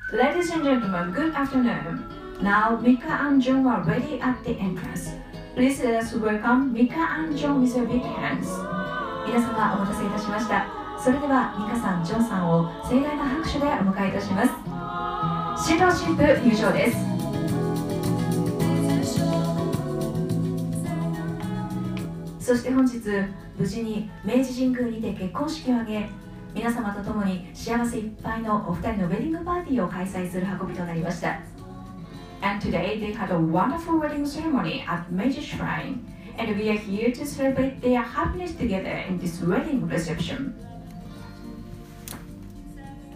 Ladies and gentlemen, good afternoon. Now, Mika and John are ready at the entrance. Please let us welcome Mika and John with your big hands. 皆様お待たせいたしました。それではミカさん、ジョンさんを盛大な拍手でお迎えいたします。新郎新婦入場です。そして本日、無事に明治神宮にて結婚式を挙げ、皆様と共に幸せいっぱいのお二人のウェディングパーティーを開催する運びとなりました。And today they had a wonderful wedding ceremony at Meiji Shrine, and we are here to celebrate their happiness together in this wedding reception.